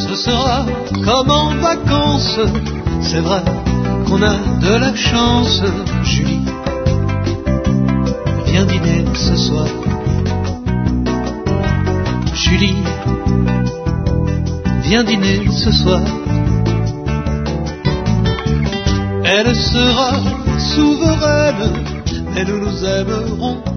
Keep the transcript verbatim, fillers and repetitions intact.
ce sera comme en vacances. C'est vrai qu'on a de la chance. Julie, viens dîner ce soir. Julie, viens dîner ce soir. Elle sera souveraine, mais nous nous aimerons